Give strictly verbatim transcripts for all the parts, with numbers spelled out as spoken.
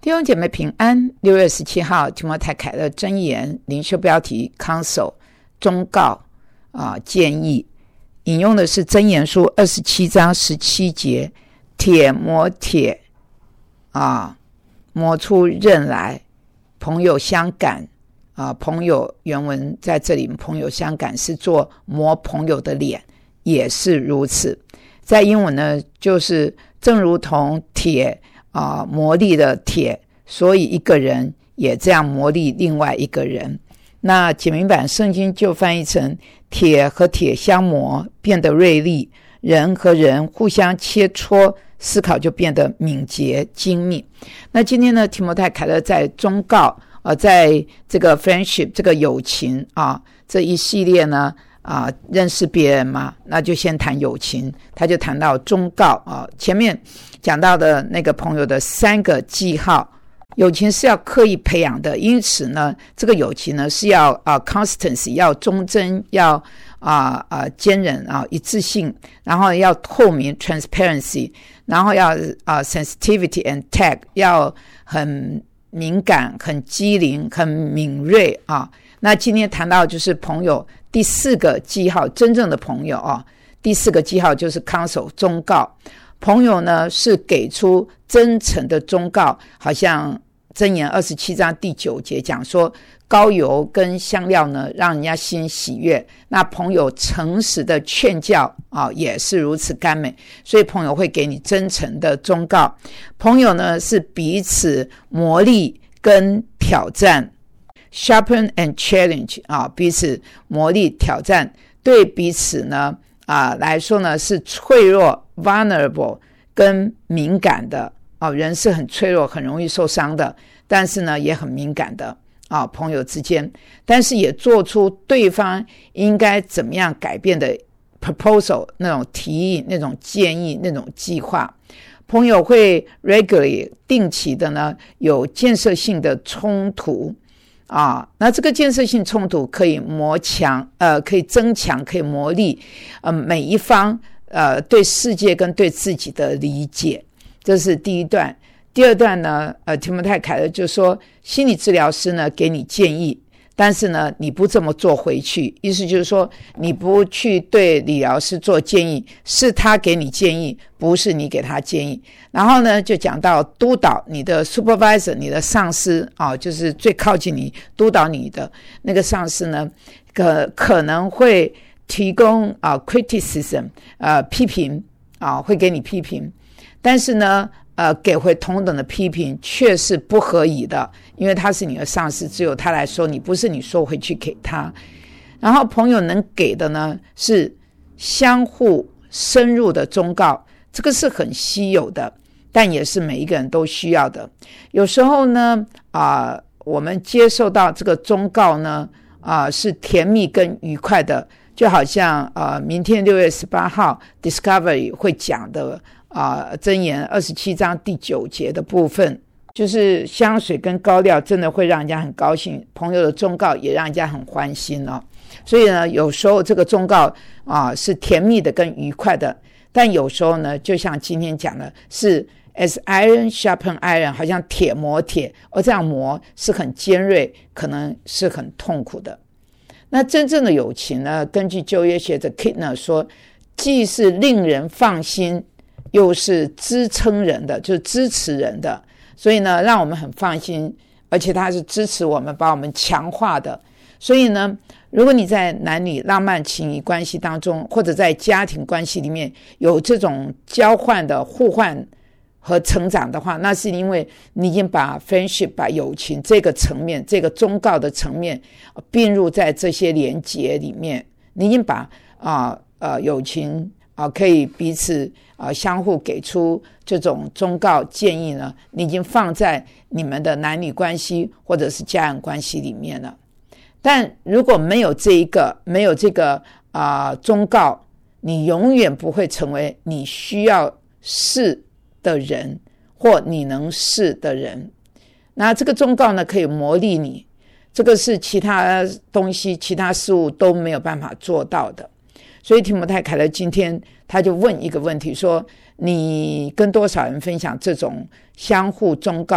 弟兄姐妹平安。六月十七号提摩太凯勒箴言灵修标题 Counsel 忠告、啊、建议，引用的是箴言书二十七章十七节，铁磨铁、啊、磨出刃来，朋友相感、啊、朋友原文在这里，朋友相感是做磨朋友的脸，也是如此。在英文呢，就是正如同铁啊、磨砺的铁，所以一个人也这样磨砺另外一个人。那简明版圣经就翻译成铁和铁相磨，变得锐利，人和人互相切磋，思考就变得敏捷精密。那今天呢，提摩太凯勒在忠告、呃、在这个 friendship 这个友情啊这一系列呢啊，认识别人嘛，那就先谈友情，他就谈到忠告啊。前面讲到的那个朋友的三个记号，友情是要刻意培养的，因此呢，这个友情呢是要啊 constancy 要忠贞，要啊啊坚韧啊一致性，然后要透明 transparency， 然后要啊 sensitivity and tact 要很敏感、很机灵、很敏锐啊。那今天谈到就是朋友第四个记号，真正的朋友啊，第四个记号就是 counsel 忠告。朋友呢是给出真诚的忠告，好像箴言二十七章第九节讲说，膏油跟香料呢让人家心喜悦。那朋友诚实的劝教啊，也是如此甘美，所以朋友会给你真诚的忠告。朋友呢是彼此磨砺跟挑战。Sharpen and challenge 啊，彼此磨砺挑战，对彼此呢啊来说呢是脆弱 vulnerable 跟敏感的啊，人是很脆弱很容易受伤的，但是呢也很敏感的啊，朋友之间，但是也做出对方应该怎么样改变的 proposal 那种提议、那种建议、那种计划。朋友会 regularly 定期的呢有建设性的冲突啊，那这个建设性冲突可以磨强，呃，可以增强，可以磨砺，呃，每一方呃对世界跟对自己的理解，这是第一段。第二段呢，呃，提摩太凯勒就说，心理治疗师呢给你建议，但是呢你不这么做回去，意思就是说你不去对理疗师做建议，是他给你建议，不是你给他建议。然后呢就讲到督导你的 supervisor 你的上司啊，就是最靠近你督导你的那个上司呢可可能会提供啊 criticism 呃批评啊，会给你批评，但是呢呃，给回同等的批评却是不合宜的，因为他是你的上司，只有他来说，你不是你说回去给他。然后朋友能给的呢是相互深入的忠告，这个是很稀有的，但也是每一个人都需要的。有时候呢啊、呃，我们接受到这个忠告呢啊、呃，是甜蜜跟愉快的，就好像呃，明天六月十八号 Discovery 会讲的啊，箴言二十七章第九节的部分，就是香水跟膏料真的会让人家很高兴，朋友的忠告也让人家很欢心哦。所以呢，有时候这个忠告啊是甜蜜的跟愉快的，但有时候呢，就像今天讲的，是 as iron sharpen iron， 好像铁磨铁，而这样磨是很尖锐，可能是很痛苦的。那真正的友情呢，根据旧约学者 Kittner 说，既是令人放心，又是支撑人的，就是支持人的，所以呢让我们很放心，而且它是支持我们，把我们强化的。所以呢如果你在男女浪漫情谊关系当中，或者在家庭关系里面有这种交换的互换和成长的话，那是因为你已经把 friendship 把友情这个层面，这个忠告的层面并入在这些连结里面，你已经把啊呃友情啊可以彼此啊相互给出这种忠告建议呢，你已经放在你们的男女关系或者是家人关系里面了。但如果没有这一个没有这个啊忠告，你永远不会成为你需要是的人或你能是的人。那这个忠告呢可以磨砺你，这个是其他东西其他事物都没有办法做到的。所以提摩太凯勒今天他就问一个问题，说你跟多少人分享这种相互忠告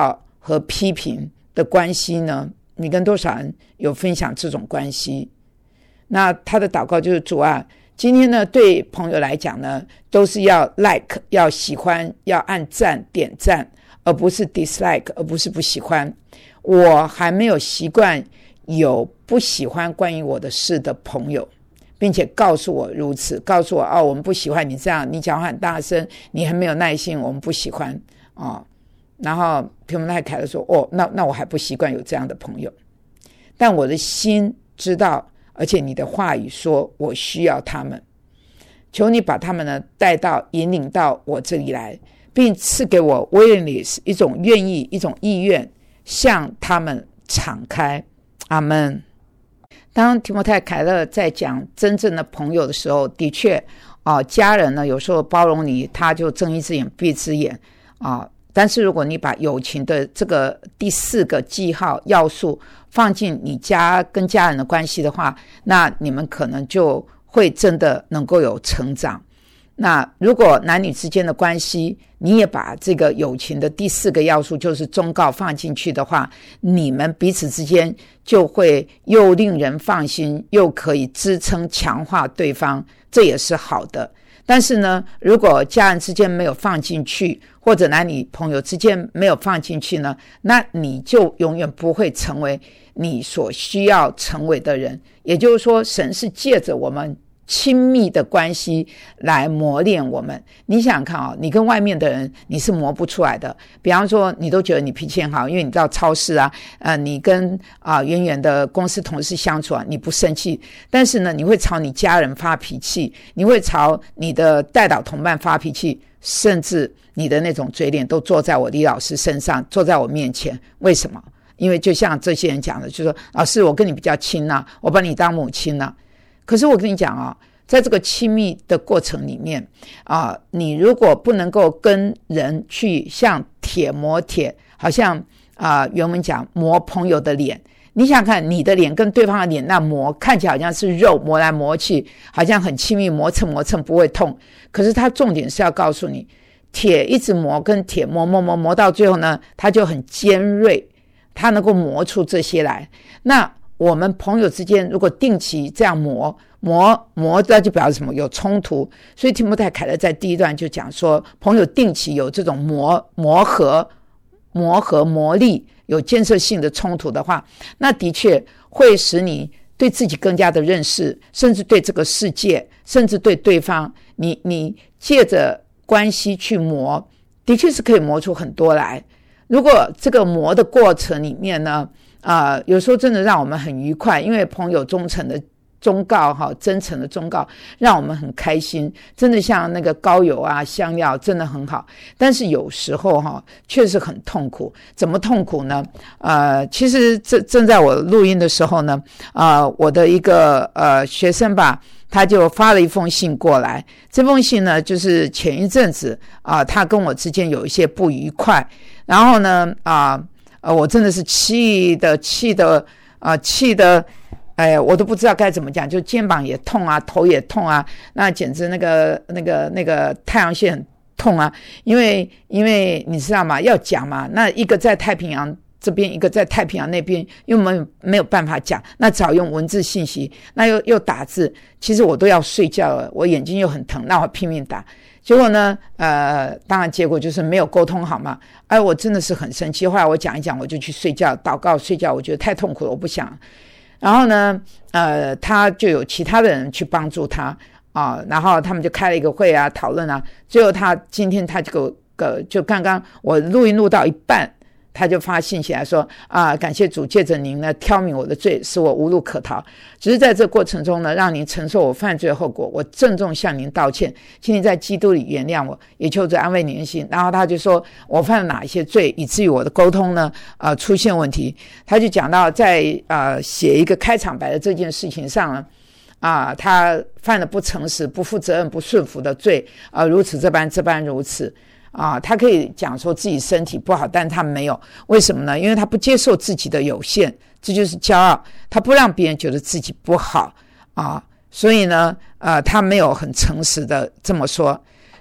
和批评的关系呢？你跟多少人有分享这种关系？那他的祷告就是主啊，今天呢对朋友来讲呢，都是要 like 要喜欢要按赞点赞，而不是 dislike 而不是不喜欢。我还没有习惯有不喜欢关于我的事的朋友，并且告诉我如此，告诉我哦，我们不喜欢你这样，你讲话很大声，你很没有耐心，我们不喜欢哦。然后提摩太凯勒说哦，那那我还不习惯有这样的朋友，但我的心知道，而且你的话语说我需要他们，求你把他们呢带到引领到我这里来，并赐给我 willingness 一种愿意一种意愿向他们敞开。阿们。当提摩太凯勒在讲真正的朋友的时候，的确啊，家人呢有时候包容你，他就睁一只眼闭一只眼啊。但是如果你把友情的这个第四个记号要素放进你家跟家人的关系的话，那你们可能就会真的能够有成长。那如果男女之间的关系你也把这个友情的第四个要素就是忠告放进去的话，你们彼此之间就会又令人放心，又可以支撑强化对方，这也是好的。但是呢，如果家人之间没有放进去，或者男女朋友之间没有放进去呢，那你就永远不会成为你所需要成为的人。也就是说，神是借着我们亲密的关系来磨练我们。你想想看啊、哦，你跟外面的人你是磨不出来的。比方说，你都觉得你脾气很好，因为你到超市啊，呃，你跟啊、呃、远远的公司同事相处啊，你不生气，但是呢，你会朝你家人发脾气，你会朝你的代导同伴发脾气，甚至你的那种嘴脸都坐在我李老师身上，坐在我面前。为什么？因为就像这些人讲的，就是说，老师，我跟你比较亲啊，我把你当母亲啊。可是我跟你讲啊，在这个亲密的过程里面啊，你如果不能够跟人去像铁磨铁，好像啊原文讲磨朋友的脸，你想看你的脸跟对方的脸那磨，看起来好像是肉磨来磨去，好像很亲密，磨蹭磨蹭不会痛。可是它重点是要告诉你，铁一直磨跟铁磨磨磨磨到最后呢，它就很尖锐，它能够磨出这些来。那我们朋友之间如果定期这样磨磨磨，那就表示什么？有冲突。所以提摩太凯勒在第一段就讲说，朋友定期有这种磨磨合磨合磨砺，有建设性的冲突的话，那的确会使你对自己更加的认识，甚至对这个世界，甚至对对方，你你借着关系去磨，的确是可以磨出很多来。如果这个磨的过程里面呢，啊、呃，有时候真的让我们很愉快，因为朋友忠诚的忠告哈，真诚的忠告让我们很开心，真的像那个膏油啊香料真的很好。但是有时候哈确实很痛苦。怎么痛苦呢？呃其实正正在我录音的时候呢，呃我的一个呃学生吧，他就发了一封信过来。这封信呢，就是前一阵子啊、呃、他跟我之间有一些不愉快，然后呢啊呃我真的是气的气的啊、呃、气的哎，我都不知道该怎么讲，就肩膀也痛啊，头也痛啊，那简直那个那个那个太阳穴很痛啊。因为因为你知道吗？要讲嘛，那一个在太平洋这边，一个在太平洋那边，因为我们没有办法讲，那只好用文字信息，那又又打字，其实我都要睡觉了，我眼睛又很疼，那我拼命打。结果呢，呃，当然结果就是没有沟通好嘛。哎，我真的是很生气。后来我讲一讲，我就去睡觉，祷告睡觉，我觉得太痛苦了，我不想。然后呢，呃，他就有其他的人去帮助他啊，然后他们就开了一个会啊，讨论啊。最后他今天他就个就刚刚我录音录到一半，他就发信息来说啊，感谢主借着您呢挑明我的罪，使我无路可逃。只是在这过程中呢，让您承受我犯罪的后果，我郑重向您道歉，请您在基督里原谅我，也求着安慰您的心。然后他就说我犯了哪一些罪，以至于我的沟通呢呃出现问题。他就讲到在呃写一个开场白的这件事情上呢，啊，他犯了不诚实、不负责任、不顺服的罪，啊，如此这般，这般如此。啊，他可以讲说自己身体不好，但他没有。为什么呢？因为他不接受自己的有限，这就是骄傲。他不让别人觉得自己不好啊，所以呢，呃，他没有很诚实的这么说。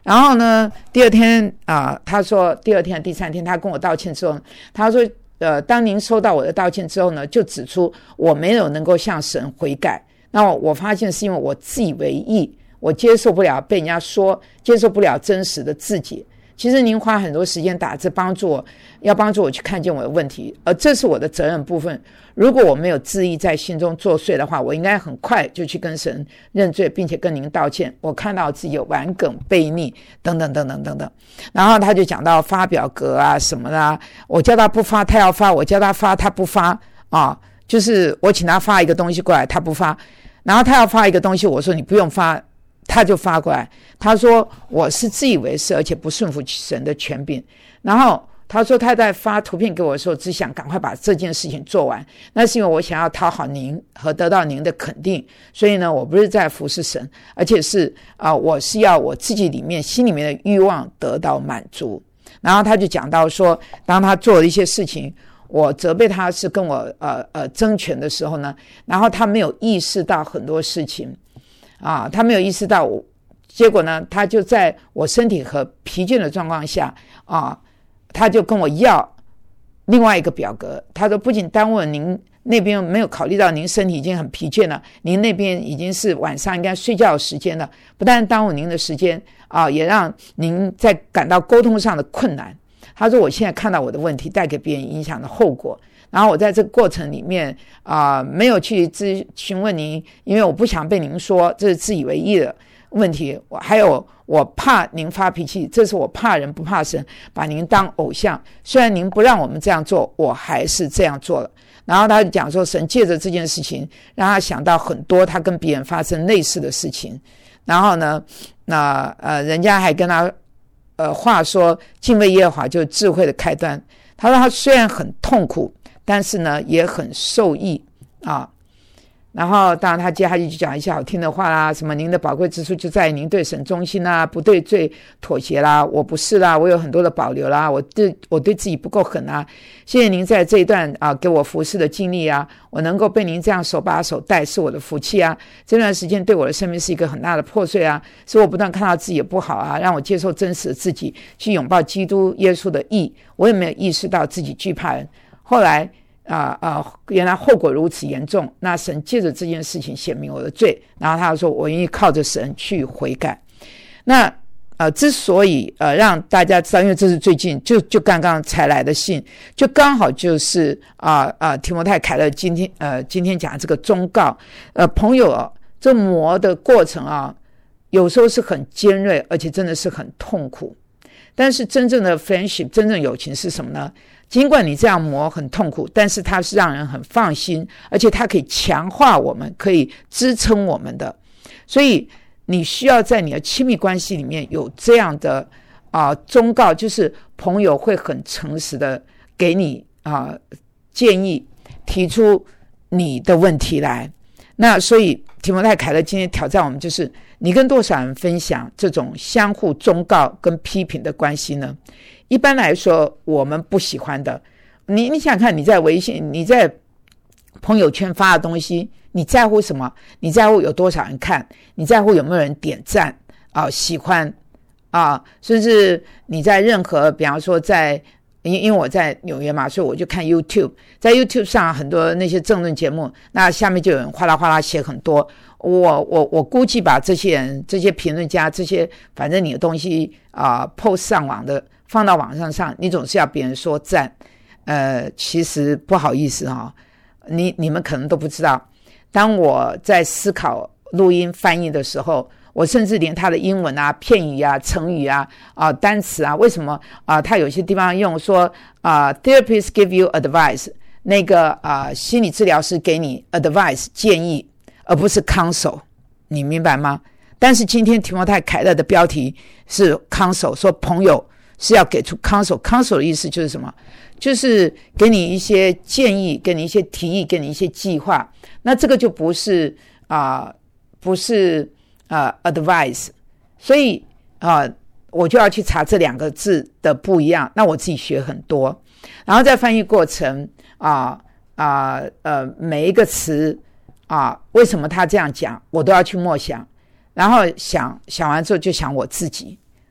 然后呢，第二天啊、呃，他说第二天、第三天，他跟我道歉之后，他说，呃，当您收到我的道歉之后呢，就指出我没有能够向神悔改。那我发现是因为我自以为意，我接受不了被人家说，接受不了真实的自己。其实您花很多时间打字帮助我，要帮助我去看见我的问题，而这是我的责任部分。如果我没有自意在心中作祟的话，我应该很快就去跟神认罪，并且跟您道歉。我看到自己有顽梗、悖逆等等等等等等。然后他就讲到发表格啊什么的啊，我叫他不发他要发，我叫他发他不发啊，就是我请他发一个东西过来他不发，然后他要发一个东西，我说你不用发，他就发过来。他说我是自以为是，而且不顺服神的权柄。然后他说他在发图片给我的时候，只想赶快把这件事情做完。那是因为我想要讨好您和得到您的肯定，所以呢，我不是在服侍神，而且是啊、呃，我是要我自己里面心里面的欲望得到满足。然后他就讲到说，当他做了一些事情，我责备他是跟我呃呃争权的时候呢，然后他没有意识到很多事情。啊，他没有意识到我，结果呢，他就在我身体和疲倦的状况下啊，他就跟我要另外一个表格。他说不仅耽误了您那边，没有考虑到您身体已经很疲倦了，您那边已经是晚上应该睡觉的时间了，不但耽误您的时间啊，也让您在感到沟通上的困难。他说我现在看到我的问题带给别人影响的后果，然后我在这个过程里面啊、呃，没有去咨询问您，因为我不想被您说这是自以为意的问题。我还有我怕您发脾气，这是我怕人不怕神，把您当偶像。虽然您不让我们这样做，我还是这样做了。然后他就讲说，神借着这件事情让他想到很多他跟别人发生类似的事情。然后呢，那呃，人家还跟他呃话说，敬畏耶和华就是智慧的开端。他说他虽然很痛苦，但是呢也很受益啊。然后当然他接下去就讲一些好听的话啦，什么您的宝贵之处就在于您对神忠心啦，不对罪妥协啦，我不是啦，我有很多的保留啦，我对我对自己不够狠啊，谢谢您在这一段啊给我服侍的经历啊，我能够被您这样手把手带是我的福气啊，这段时间对我的生命是一个很大的破碎啊，使我不断看到自己也不好啊，让我接受真实的自己，去拥抱基督耶稣的义，我也没有意识到自己惧怕人。后来啊啊、呃！原来后果如此严重，那神借着这件事情显明我的罪，然后他说我愿意靠着神去悔改。那呃，之所以呃让大家知道，因为这是最近就就刚刚才来的信，就刚好就是啊啊、呃、提摩太凯勒今天呃今天讲这个忠告，呃朋友啊，这磨的过程啊，有时候是很尖锐，而且真的是很痛苦。但是真正的 friendship， 真正友情是什么呢？尽管你这样磨很痛苦，但是它是让人很放心，而且它可以强化我们，可以支撑我们的。所以你需要在你的亲密关系里面有这样的啊、呃、忠告，就是朋友会很诚实的给你啊、呃、建议，提出你的问题来。那所以提摩太凯勒今天挑战我们，就是你跟多少人分享这种相互忠告跟批评的关系呢？一般来说我们不喜欢的，你你想想看，你在微信你在朋友圈发的东西，你在乎什么？你在乎有多少人看？你在乎有没有人点赞啊、喜欢啊？甚至你在任何比方说在因为我在纽约嘛，所以我就看 YouTube， 在 YouTube 上很多那些政论节目，那下面就有人哗啦哗啦写很多，我我我估计把这些人这些评论家这些反正你的东西啊、呃、post 上网的放到网上上，你总是要别人说赞，呃其实不好意思哈、哦，你你们可能都不知道，当我在思考录音翻译的时候，我甚至连他的英文啊、片语啊、成语啊、啊、呃、单词啊，为什么啊、呃？他有些地方用说啊、呃、，therapist give you advice， 那个啊、呃、心理治疗师给你 advice 建议，而不是 counsel， 你明白吗？但是今天提摩太凯勒的标题是 counsel， 说朋友是要给出 counsel，counsel 的意思就是什么？就是给你一些建议，给你一些提议，给你一些计划。那这个就不是啊、呃，不是。呃、uh, advice， 所以啊、呃，我就要去查这两个字的不一样。那我自己学很多，然后在翻译过程啊啊 呃, 呃每一个词啊，为什么他这样讲，我都要去默想，然后想想完之后就想我自己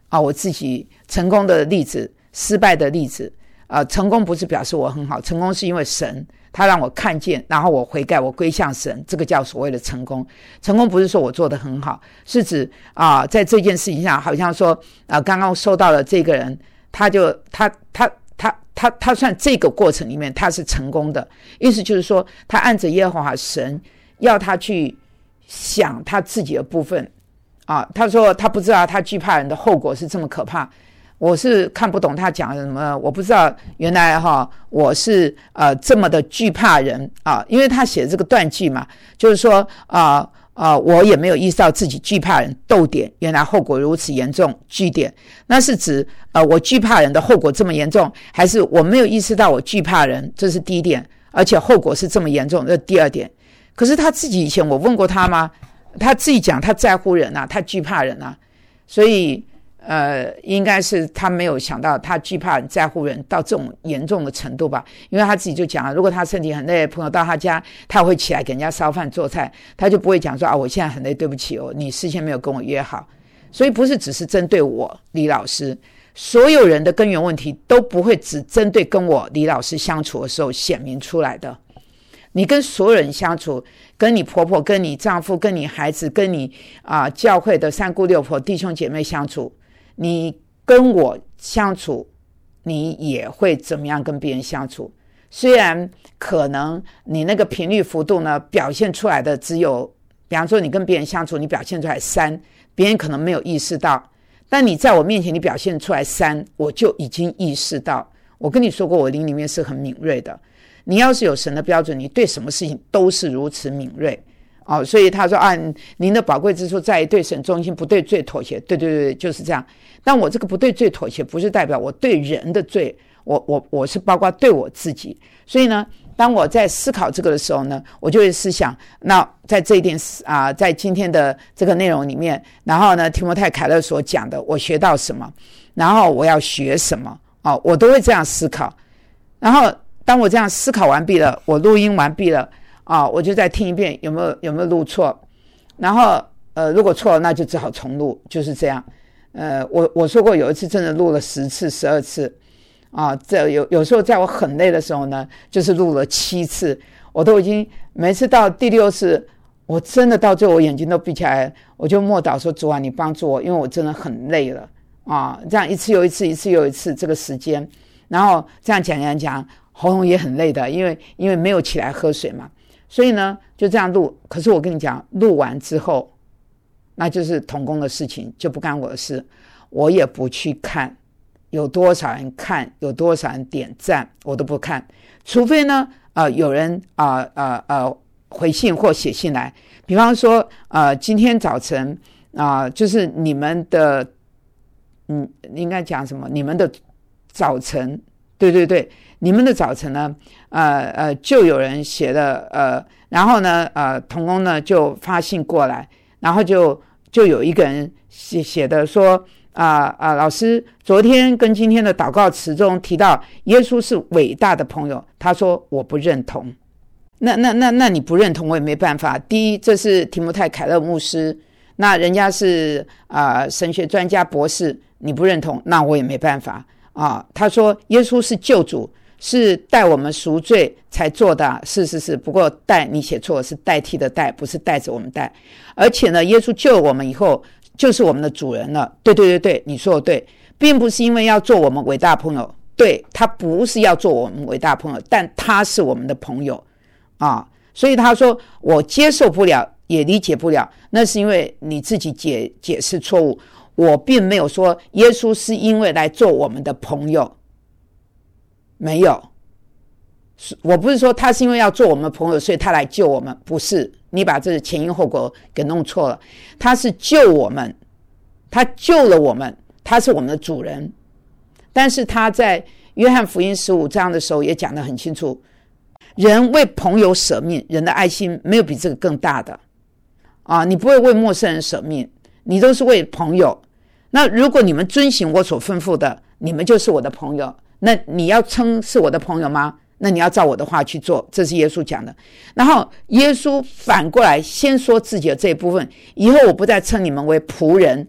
啊，我自己成功的例子、失败的例子。呃，成功不是表示我很好，成功是因为神他让我看见，然后我悔改，我归向神，这个叫所谓的成功。成功不是说我做得很好，是指啊、呃，在这件事情上，好像说啊、呃，刚刚收到了这个人，他就他他他他他算这个过程里面他是成功的，意思就是说他按着耶和华神要他去想他自己的部分啊，他说他不知道他惧怕人的后果是这么可怕。我是看不懂他讲什么，我不知道原来哈我是呃这么的惧怕人啊，因为他写的这个断句嘛，就是说啊啊、呃呃、我也没有意识到自己惧怕人，逗点，原来后果如此严重，句点，那是指呃我惧怕人的后果这么严重，还是我没有意识到我惧怕人，这是第一点，而且后果是这么严重，这是第二点。可是他自己以前我问过他吗？他自己讲他在乎人啊，他惧怕人啊，所以呃，应该是他没有想到他惧怕人在乎人到这种严重的程度吧，因为他自己就讲了，如果他身体很累，朋友到他家，他会起来给人家烧饭做菜，他就不会讲说啊，我现在很累，对不起哦，你事先没有跟我约好。所以不是只是针对我李老师，所有人的根源问题都不会只针对跟我李老师相处的时候显明出来的。你跟所有人相处，跟你婆婆，跟你丈夫，跟你孩子，跟你啊、呃、教会的三姑六婆弟兄姐妹相处，你跟我相处，你也会怎么样跟别人相处。虽然可能你那个频率幅度呢表现出来的只有，比方说你跟别人相处你表现出来三，别人可能没有意识到，但你在我面前你表现出来三，我就已经意识到。我跟你说过我灵里面是很敏锐的，你要是有神的标准，你对什么事情都是如此敏锐哦，所以他说啊，您的宝贵之处在于对神忠心，不对罪妥协。对对对，就是这样。但我这个不对罪妥协，不是代表我对人的罪，我我我是包括对我自己。所以呢，当我在思考这个的时候呢，我就会思想，那在这一点啊、呃，在今天的这个内容里面，然后呢，提摩太凯勒所讲的，我学到什么，然后我要学什么哦，我都会这样思考。然后当我这样思考完毕了，我录音完毕了啊，我就再听一遍有没有有没有录错，然后呃如果错了那就只好重录，就是这样。呃我我说过有一次真的录了十次十二次啊，这有有时候在我很累的时候呢，就是录了七次，我都已经每次到第六次，我真的到最后我眼睛都闭起来，我就默祷说主啊你帮助我，因为我真的很累了啊，这样一次又一次一次又一次这个时间，然后这样讲讲讲喉咙也很累的，因为因为没有起来喝水嘛，所以呢就这样录。可是我跟你讲，录完之后那就是同工的事情，就不干我的事，我也不去看有多少人看，有多少人点赞，我都不看，除非呢呃有人呃呃呃回信或写信来，比方说呃今天早晨啊、呃、就是你们的嗯应该讲什么，你们的早晨，对对对，你们的早晨呢呃呃就有人写了呃然后呢呃同工呢就发信过来，然后就就有一个人写写的说啊啊、呃呃，老师昨天跟今天的祷告词中提到耶稣是伟大的朋友，他说我不认同。那那那那你不认同我也没办法。第一，这是提摩太凯勒牧师，那人家是啊、呃、神学专家博士，你不认同，那我也没办法啊。他说耶稣是救主，是代我们赎罪才做的，是是是，不过代你写错了，是代替的代，不是带着我们代。而且呢，耶稣救了我们以后就是我们的主人了。对对对对，你说的对，并不是因为要做我们伟大朋友，对，他不是要做我们伟大朋友，但他是我们的朋友啊。所以他说我接受不了也理解不了，那是因为你自己解解释错误。我并没有说耶稣是因为来做我们的朋友，没有，我不是说他是因为要做我们朋友所以他来救我们，不是，你把这个前因后果给弄错了。他是救我们，他救了我们，他是我们的主人。但是他在约翰福音十五章的时候也讲得很清楚，人为朋友舍命，人的爱心没有比这个更大的啊！你不会为陌生人舍命，你都是为朋友。那如果你们遵行我所吩咐的，你们就是我的朋友。那你要称是我的朋友吗？那你要照我的话去做，这是耶稣讲的。然后耶稣反过来先说自己的这一部分，以后我不再称你们为仆人，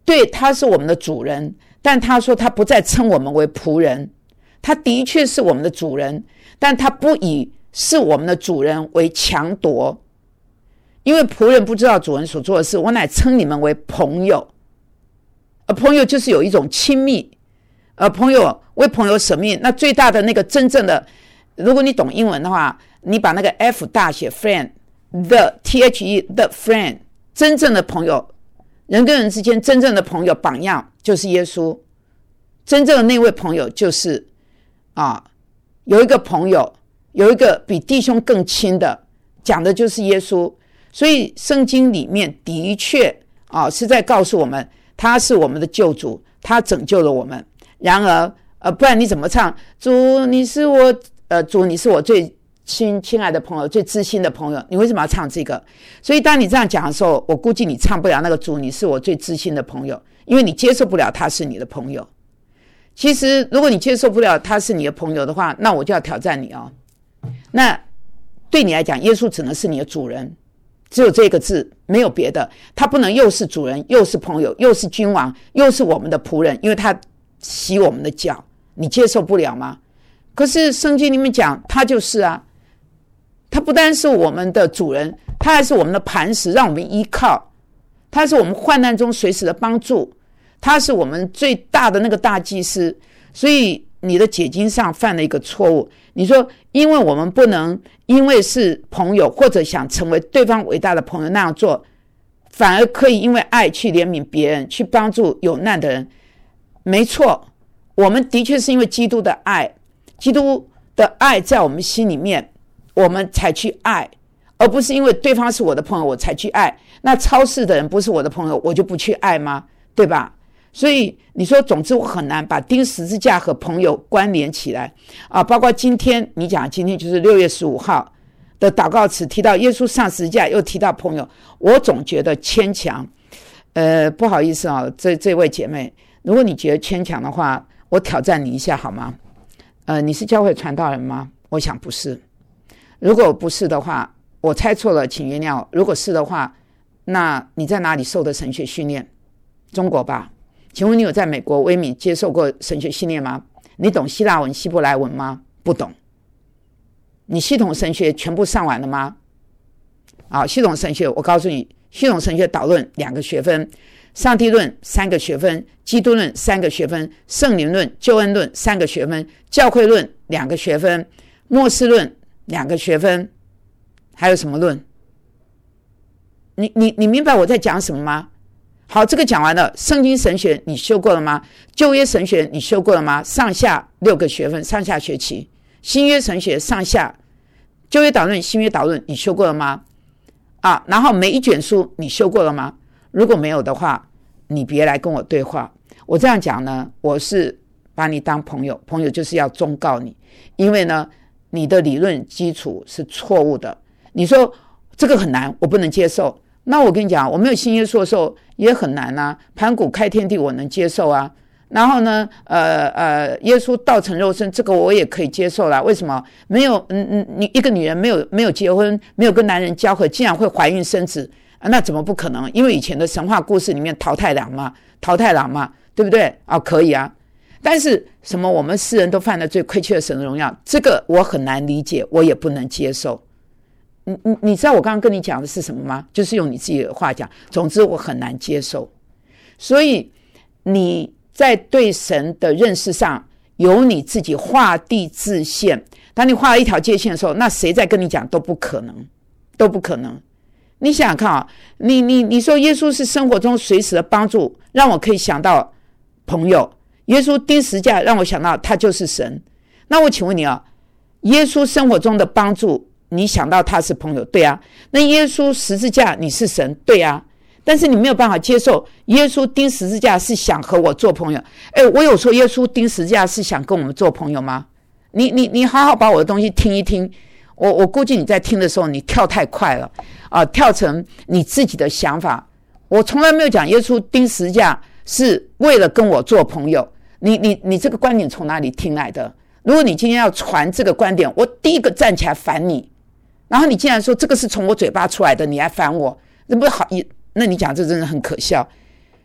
对，他是我们的主人，但他说他不再称我们为仆人，他的确是我们的主人，但他不以是我们的主人为强夺，因为仆人不知道主人所做的事，我乃称你们为朋友。而朋友就是有一种亲密，而朋友为朋友舍命，那最大的那个真正的，如果你懂英文的话，你把那个 F 大写 friend the T H E the friend， 真正的朋友，人跟人之间真正的朋友榜样就是耶稣，真正的那位朋友就是啊，有一个朋友，有一个比弟兄更亲的，讲的就是耶稣。所以圣经里面的确啊是在告诉我们，他是我们的救主，他拯救了我们。然而呃，不然你怎么唱主你是我呃主你是我最亲亲爱的朋友，最知心的朋友，你为什么要唱这个？所以当你这样讲的时候，我估计你唱不了那个主你是我最知心的朋友，因为你接受不了他是你的朋友。其实如果你接受不了他是你的朋友的话，那我就要挑战你哦。那对你来讲，耶稣只能是你的主人，只有这个字，没有别的。他不能又是主人，又是朋友，又是君王，又是我们的仆人，因为他洗我们的脚，你接受不了吗？可是圣经里面讲他就是啊，他不单是我们的主人，他还是我们的磐石，让我们依靠，他是我们患难中随时的帮助，他是我们最大的那个大祭司。所以你的解经上犯了一个错误，你说因为我们不能因为是朋友或者想成为对方伟大的朋友那样做，反而可以因为爱去怜悯别人，去帮助有难的人。没错，我们的确是因为基督的爱，基督的爱在我们心里面，我们才去爱，而不是因为对方是我的朋友我才去爱。那超市的人不是我的朋友，我就不去爱吗？对吧？所以你说总之我很难把钉十字架和朋友关联起来啊！包括今天你讲今天就是六月十五号的祷告词，提到耶稣上十字架，又提到朋友，我总觉得牵强。呃，不好意思啊，这这位姐妹，如果你觉得牵强的话，我挑战你一下好吗？呃，你是教会传道人吗？我想不是。如果不是的话，我猜错了，请原谅。如果是的话，那你在哪里受的神学训练？中国吧。请问你有在美国威敏接受过神学训练吗？你懂希腊文希伯来文吗？不懂。你系统神学全部上完了吗？好，系统神学我告诉你，系统神学导论两个学分，上帝论三个学分，基督论三个学分，圣灵论救恩论三个学分，教会论两个学分，末世论两个学分，还有什么论？你你你明白我在讲什么吗？好，这个讲完了。圣经神学你修过了吗？旧约神学你修过了吗？上下六个学分，上下学期。新约神学上下，旧约导论新约导论你修过了吗？啊，然后每一卷书你修过了吗？如果没有的话，你别来跟我对话。我这样讲呢，我是把你当朋友，朋友就是要忠告你，因为呢你的理论基础是错误的。你说这个很难，我不能接受，那我跟你讲，我没有信耶稣的时候也很难啊，盘古开天地我能接受啊，然后呢呃呃，耶稣道成肉身，这个我也可以接受啦。为什么？没有嗯嗯，你一个女人没有没有结婚，没有跟男人交合，竟然会怀孕生子，啊，那怎么不可能？因为以前的神话故事里面桃太郎嘛，桃太郎嘛，对不对？啊，可以啊。但是什么我们世人都犯了罪，亏缺了神的荣耀，这个我很难理解，我也不能接受。你你你知道我刚刚跟你讲的是什么吗？就是用你自己的话讲，总之我很难接受。所以你在对神的认识上有你自己画地自限，当你画了一条界限的时候，那谁在跟你讲都不可能，都不可能。你想想看啊，你你你说耶稣是生活中随时的帮助，让我可以想到朋友。耶稣钉十字架让我想到他就是神。那我请问你啊，耶稣生活中的帮助你想到他是朋友，对啊。那耶稣十字架你是神，对啊。但是你没有办法接受耶稣钉十字架是想和我做朋友。诶，我有说耶稣钉十字架是想跟我们做朋友吗？你你你好好把我的东西听一听。我我估计你在听的时候你跳太快了啊，跳成你自己的想法。我从来没有讲耶稣钉十字架是为了跟我做朋友。你你你这个观点从哪里听来的？如果你今天要传这个观点，我第一个站起来反你。然后你竟然说这个是从我嘴巴出来的，你还反我，那不好，那你讲这真的很可笑。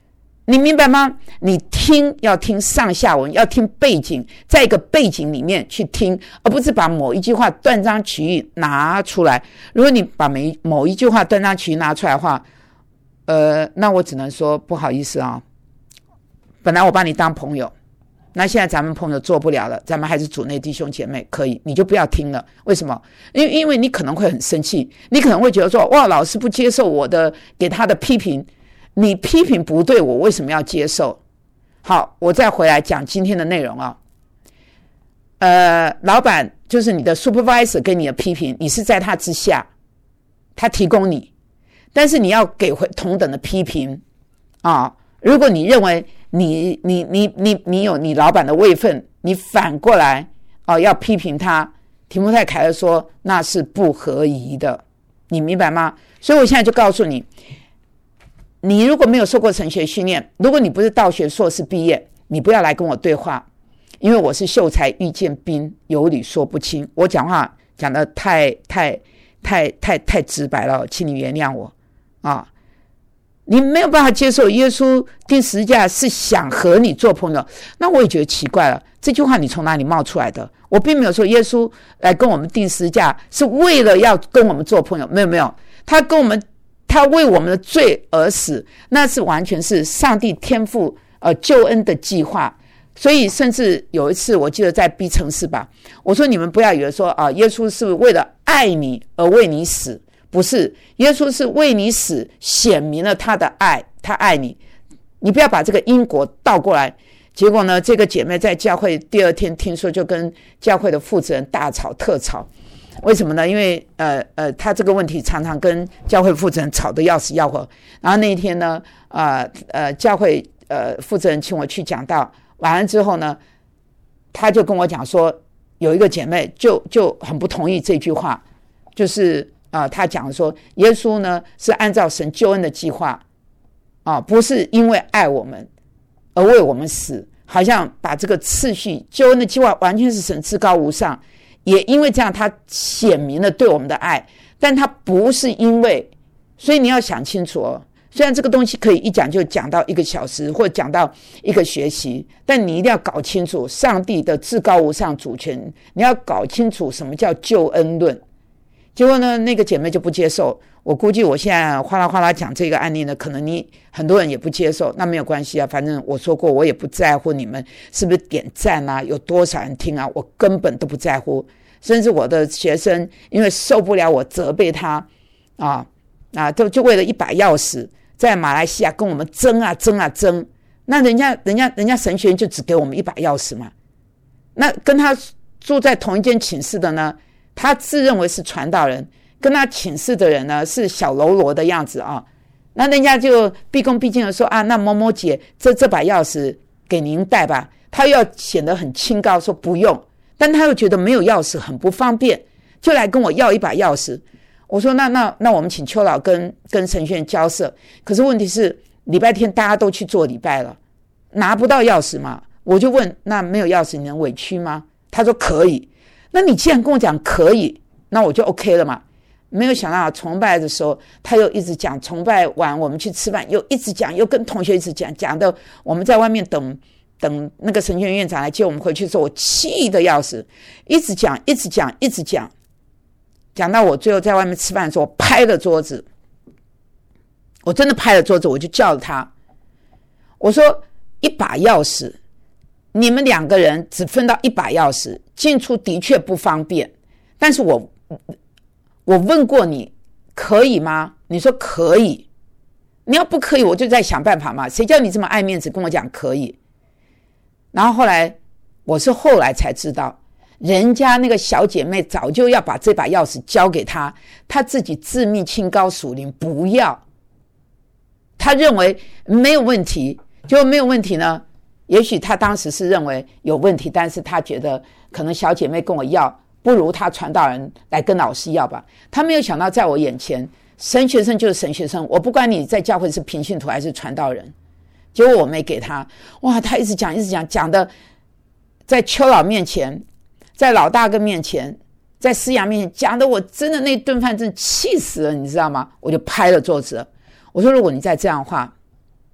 你明白吗？你听要听上下文，要听背景，在一个背景里面去听，而不是把某一句话断章取义拿出来。如果你把每某一句话断章取义拿出来的话，呃，那我只能说不好意思啊，本来我把你当朋友，那现在咱们朋友做不了了，咱们还是主内弟兄姐妹可以，你就不要听了。为什么？因为因为你可能会很生气，你可能会觉得说，哇，老师不接受我的给他的批评。你批评不对，我为什么要接受？好，我再回来讲今天的内容啊。呃，老板就是你的 supervisor 给你的批评，你是在他之下，他提供你，但是你要给回同等的批评啊。如果你认为你你你你你有你老板的位分，你反过来啊要批评他，提摩太凯勒说那是不合宜的，你明白吗？所以我现在就告诉你。你如果没有受过神学训练，如果你不是道学硕士毕业，你不要来跟我对话，因为我是秀才遇见兵，有理说不清。我讲话讲得太太太太太直白了，请你原谅我啊！你没有办法接受耶稣钉十字架是想和你做朋友，那我也觉得奇怪了。这句话你从哪里冒出来的？我并没有说耶稣来跟我们钉十字架是为了要跟我们做朋友，没有没有，他跟我们。他为我们的罪而死，那是完全是上帝天父呃救恩的计划。所以甚至有一次我记得在 B 城市吧，我说你们不要以为说啊，耶稣是为了爱你而为你死，不是，耶稣是为你死显明了他的爱，他爱你，你不要把这个因果倒过来。结果呢，这个姐妹在教会第二天听说就跟教会的负责人大吵特吵。为什么呢？因为呃呃，他这个问题常常跟教会负责人吵得要死要活。然后那一天呢，呃呃，教会呃负责人请我去讲道，完了之后呢，他就跟我讲说，有一个姐妹就就很不同意这句话，就是啊、呃，他讲说，耶稣呢是按照神救恩的计划啊，不是因为爱我们而为我们死，好像把这个次序救恩的计划完全是神至高无上。也因为这样他显明了对我们的爱，但他不是因为，所以你要想清楚哦。虽然这个东西可以一讲就讲到一个小时或讲到一个学习，但你一定要搞清楚上帝的至高无上主权，你要搞清楚什么叫救恩论。结果呢，那个姐妹就不接受。我估计我现在哗啦哗啦讲这个案例呢，可能你很多人也不接受，那没有关系啊，反正我说过，我也不在乎你们是不是点赞啊，有多少人听啊，我根本都不在乎。甚至我的学生因为受不了我责备他啊啊，就就为了一把钥匙，在马来西亚跟我们争啊争啊争。那人家人家人家神学院就只给我们一把钥匙嘛。那跟他住在同一间寝室的呢，他自认为是传道人。跟他寝室的人呢是小喽啰的样子啊，那人家就毕恭毕敬的说啊，那某某姐，这这把钥匙给您带吧。他又要显得很清高，说不用，但他又觉得没有钥匙很不方便，就来跟我要一把钥匙。我说那那那我们请邱老跟跟神学院交涉，可是问题是礼拜天大家都去做礼拜了，拿不到钥匙嘛。我就问，那没有钥匙你能委屈吗？他说可以。那你既然跟我讲可以，那我就 OK 了嘛。没有想到崇拜的时候他又一直讲，崇拜完我们去吃饭又一直讲，又跟同学一直讲，讲的我们在外面等等那个神学院院长来接我们回去的时候，我气得要死，一直讲一直讲一直讲，讲到我最后在外面吃饭的时候，我拍了桌子，我真的拍了桌子，我就叫了他，我说一把钥匙，你们两个人只分到一把钥匙，进出的确不方便，但是我我问过你可以吗？你说可以。你要不可以我就再想办法嘛，谁叫你这么爱面子跟我讲可以。然后后来我是后来才知道，人家那个小姐妹早就要把这把钥匙交给他，他自己自命清高属灵不要，他认为没有问题，结果没有问题呢，也许他当时是认为有问题，但是他觉得可能小姐妹跟我要不如他传道人来跟老师要吧。他没有想到在我眼前，神学生就是神学生，我不管你在教会是平信徒还是传道人。结果我没给他，哇，他一直讲一直讲，讲的在邱老面前，在老大哥面前，在思阳面前，讲的我真的那顿饭真的气死了，你知道吗？我就拍了桌子，我说如果你再这样的话，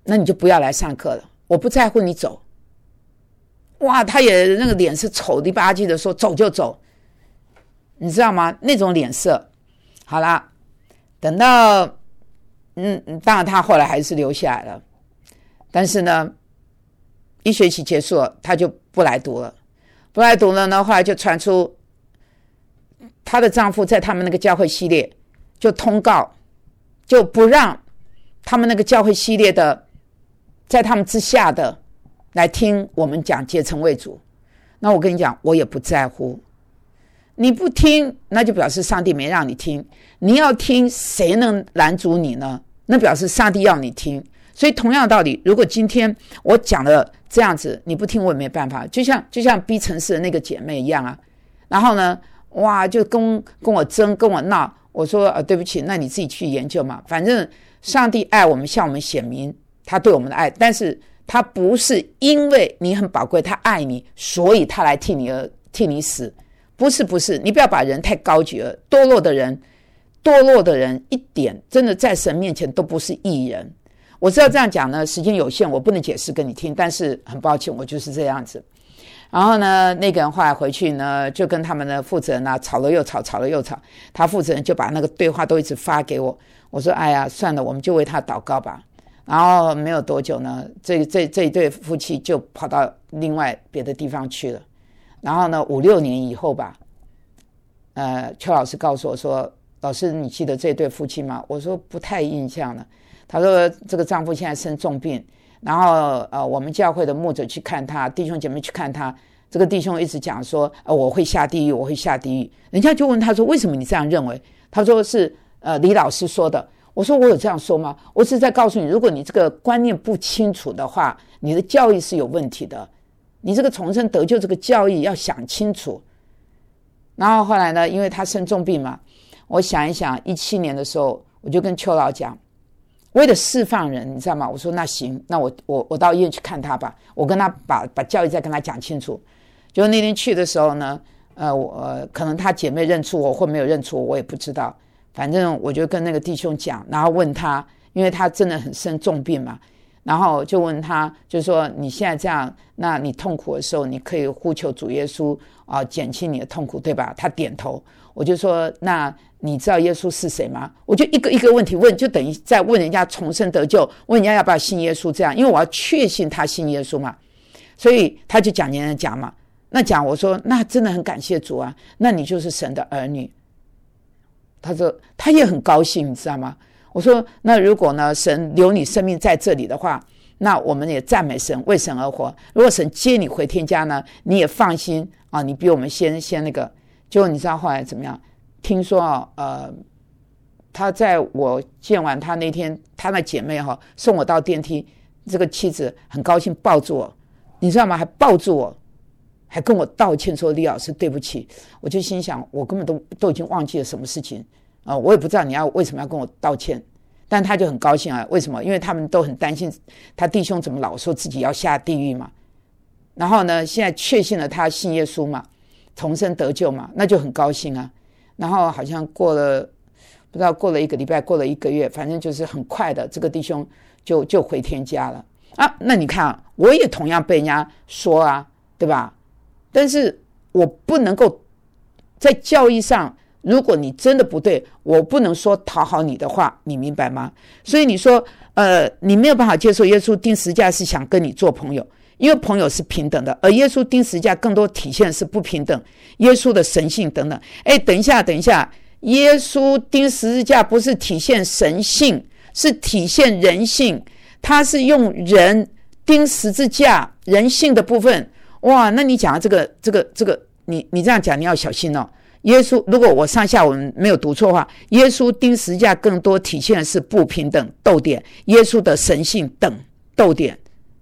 那你就不要来上课了，我不在乎你走。哇，他也那个脸是丑里吧唧的说走就走，你知道吗？那种脸色。好啦，等到嗯，当然他后来还是留下来了，但是呢一学期结束了，他就不来读了。不来读了呢，后来就传出她的丈夫在他们那个教会系列就通告，就不让他们那个教会系列的在他们之下的来听我们讲结成为主。那我跟你讲，我也不在乎，你不听那就表示上帝没让你听，你要听谁能拦阻你呢？那表示上帝要你听。所以同样的道理，如果今天我讲了这样子你不听我也没办法，就像就像 B 城市的那个姐妹一样啊，然后呢哇就跟跟我争跟我闹，我说、呃、对不起，那你自己去研究嘛，反正上帝爱我们向我们显明他对我们的爱，但是他不是因为你很宝贵他爱你所以他来替你而替你死，不是不是，你不要把人太高举了，堕落的人堕落的人一点真的在神面前都不是义人。我知道这样讲呢时间有限，我不能解释给你听，但是很抱歉我就是这样子。然后呢那个人后来回去呢就跟他们的负责人啊吵了又吵吵了又吵，他负责人就把那个对话都一直发给我，我说哎呀算了，我们就为他祷告吧。然后没有多久呢这这这一对夫妻就跑到另外别的地方去了。然后呢五六年以后吧，呃邱老师告诉我说，老师你记得这对夫妻吗？我说不太印象了。他说这个丈夫现在生重病，然后呃我们教会的牧者去看他，弟兄姐妹去看他，这个弟兄一直讲说、呃、我会下地狱我会下地狱。人家就问他说为什么你这样认为？他说是呃李老师说的。我说我有这样说吗？我是在告诉你，如果你这个观念不清楚的话，你的教义是有问题的，你这个重生得救这个教义要想清楚。然后后来呢因为他生重病嘛，我想一想一七年的时候我就跟邱老讲，为了释放人你知道吗，我说那行，那我我我到医院去看他吧，我跟他把把教义再跟他讲清楚。结果那天去的时候呢呃我、呃、可能他姐妹认出我或没有认出我我也不知道，反正我就跟那个弟兄讲，然后问他，因为他真的很生重病嘛，然后就问他就说你现在这样，那你痛苦的时候你可以呼求主耶稣啊、呃，减轻你的痛苦对吧？他点头。我就说那你知道耶稣是谁吗？我就一个一个问题问，就等于在问人家重生得救，问人家要不要信耶稣，这样因为我要确信他信耶稣嘛。所以他就讲讲讲嘛，那讲我说那真的很感谢主啊，那你就是神的儿女。他说他也很高兴你知道吗？我说那如果呢神留你生命在这里的话，那我们也赞美神，为神而活。如果神接你回天家呢，你也放心啊，你比我们先先那个。结果你知道后来怎么样？听说呃，他在我见完他那天，他那姐妹哈送我到电梯，这个妻子很高兴抱住我，你知道吗？还抱住我，还跟我道歉说李老师对不起。我就心想我根本都都已经忘记了什么事情啊、呃，我也不知道你要为什么要跟我道歉。但他就很高兴啊，为什么？因为他们都很担心他弟兄怎么老说自己要下地狱嘛。然后呢现在确信了他信耶稣嘛，重生得救嘛，那就很高兴啊。然后好像过了不知道过了一个礼拜过了一个月，反正就是很快的这个弟兄就就回天家了啊。那你看啊，我也同样被人家说啊，对吧？但是我不能够在教义上，如果你真的不对，我不能说讨好你的话，你明白吗？所以你说呃，你没有办法接受耶稣钉十字架是想跟你做朋友，因为朋友是平等的，而耶稣钉十字架更多体现的是不平等，耶稣的神性等等。哎，等一下等一下，耶稣钉十字架不是体现神性，是体现人性，他是用人钉十字架人性的部分。哇，那你讲的这个这个这个你你这样讲你要小心哦。耶稣如果我上下文没有读错的话，耶稣钉十字架更多体现的是不平等逗点，耶稣的神性等逗点。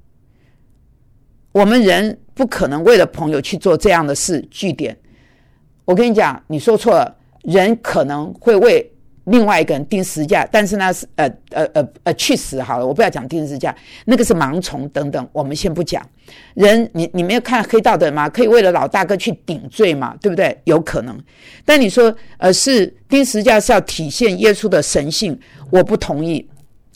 我们人不可能为了朋友去做这样的事句点。我跟你讲你说错了，人可能会为另外一个人钉十字架，但是呢呃呃呃呃去死好了，我不要讲钉十字架，那个是盲从等等，我们先不讲。人你你没有看黑道的人吗？可以为了老大哥去顶罪嘛，对不对？有可能。但你说呃是钉十字架是要体现耶稣的神性，我不同意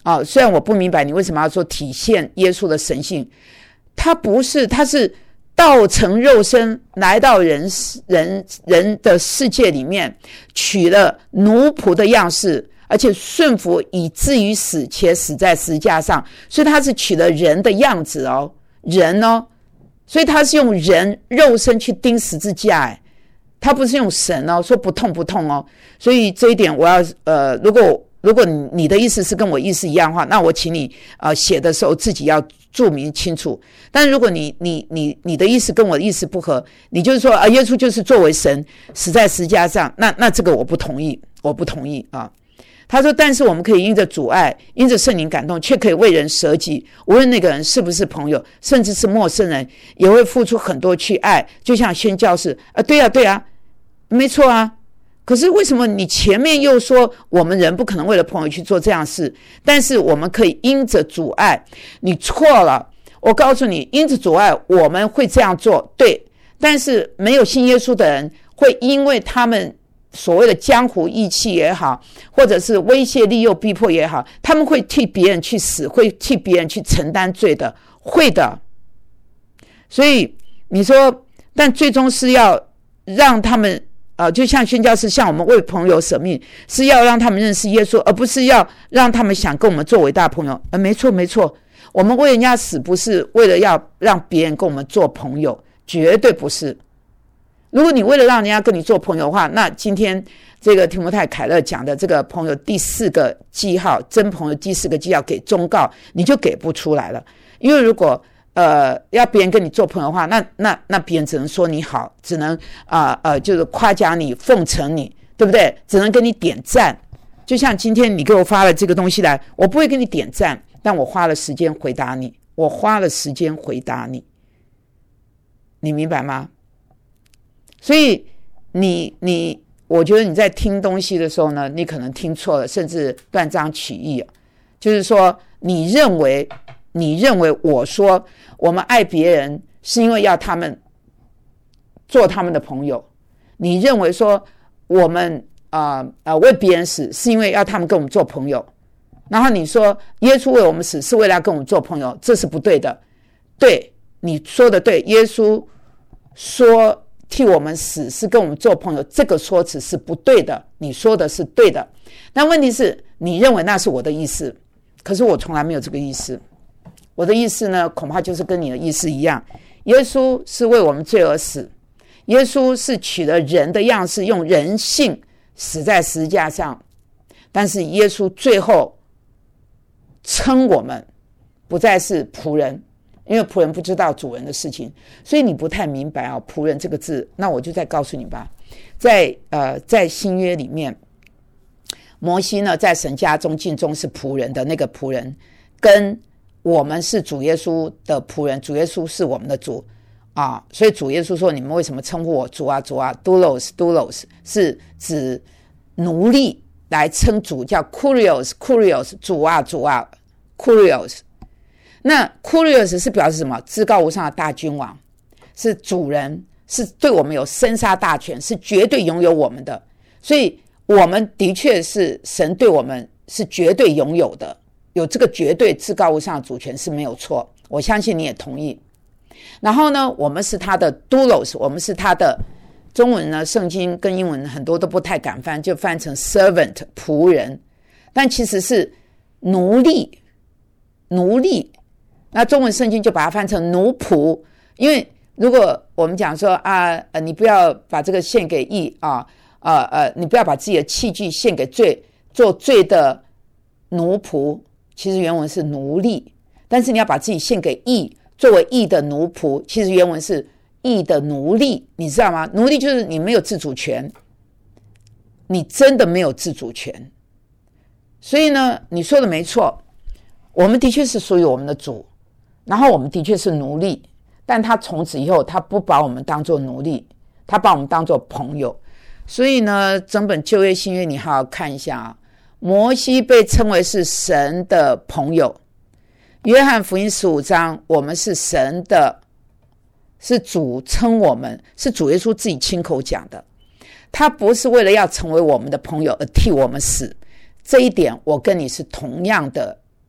啊，虽然我不明白你为什么要说体现耶稣的神性，他不是，他是道成肉身来到人人人的世界里面，取了奴仆的样式，而且顺服以至于死，且死在十字架上，所以他是取了人的样子哦，人哦，所以他是用人肉身去钉十字架，诶他不是用神哦，说不痛不痛哦，所以这一点我要呃，如果如果你的意思是跟我意思一样的话，那我请你呃写的时候自己要注明清楚。但如果你你你你的意思跟我的意思不合，你就是说啊，耶稣就是作为神死在十字架上，那那这个我不同意，我不同意啊。他说，但是我们可以因着主爱，因着圣灵感动，却可以为人舍己，无论那个人是不是朋友，甚至是陌生人，也会付出很多去爱，就像宣教士啊，对啊对啊，没错啊。可是为什么你前面又说我们人不可能为了朋友去做这样的事，但是我们可以因着主爱？你错了，我告诉你，因着主爱我们会这样做，对，但是没有信耶稣的人会因为他们所谓的江湖义气也好，或者是威胁利诱逼迫也好，他们会替别人去死，会替别人去承担罪的，会的。所以你说，但最终是要让他们呃，就像宣教士像我们为朋友舍命，是要让他们认识耶稣，而不是要让他们想跟我们做伟大朋友。呃，没错没错，我们为人家死不是为了要让别人跟我们做朋友，绝对不是。如果你为了让人家跟你做朋友的话，那今天这个提摩太凯勒讲的这个朋友第四个记号，真朋友第四个记号给忠告，你就给不出来了。因为如果呃要别人跟你做朋友的话，那那那别人只能说你好，只能啊 呃, 呃就是夸奖你，奉承你，对不对？只能跟你点赞。就像今天你给我发了这个东西来，我不会跟你点赞，但我花了时间回答你，我花了时间回答你，你明白吗？所以你你我觉得你在听东西的时候呢，你可能听错了，甚至断章取义，就是说你认为你认为我说我们爱别人是因为要他们做他们的朋友，你认为说我们呃呃为别人死是因为要他们跟我们做朋友，然后你说耶稣为我们死是为了要跟我们做朋友，这是不对的。对，你说的对，耶稣说替我们死是跟我们做朋友，这个说辞是不对的，你说的是对的。但问题是你认为那是我的意思，可是我从来没有这个意思。我的意思呢，恐怕就是跟你的意思一样，耶稣是为我们罪而死，耶稣是取了人的样式，用人性死在十字架上，但是耶稣最后称我们不再是仆人，因为仆人不知道主人的事情，所以你不太明白啊，仆人这个字。那我就再告诉你吧，在呃在新约里面，摩西呢在神家中尽忠是仆人的那个仆人，跟我们是主耶稣的仆人，主耶稣是我们的主啊，所以主耶稣说，你们为什么称呼我主啊主啊 doulos doulos 是指奴隶来称主，叫 kurios kurios 主啊主啊 kurios。那 kurios 是表示什么？至高无上的大君王，是主人，是对我们有生杀大权，是绝对拥有我们的，所以我们的确是神对我们是绝对拥有的，有这个绝对至高无上的主权是没有错，我相信你也同意。然后呢，我们是他的 doulos， 我们是他的，中文呢圣经跟英文很多都不太敢翻，就翻成 servant 仆人，但其实是奴隶奴隶，那中文圣经就把它翻成奴仆。因为如果我们讲说啊，呃，你不要把这个献给义啊，呃呃，你不要把自己的器具献给罪，做罪的奴仆，其实原文是奴隶，但是你要把自己献给义，作为义的奴仆，其实原文是义的奴隶，你知道吗？奴隶就是你没有自主权，你真的没有自主权。所以呢，你说的没错，我们的确是属于我们的主，然后我们的确是奴隶，但他从此以后他不把我们当作奴隶，他把我们当作朋友。所以呢，整本旧约新约你好好看一下啊，摩西被称为是神的朋友，约翰福音十五章，我们是神的，是主称我们，是主耶稣自己亲口讲的，他不是为了要成为我们的朋友而替我们死，这一点我跟你是同样的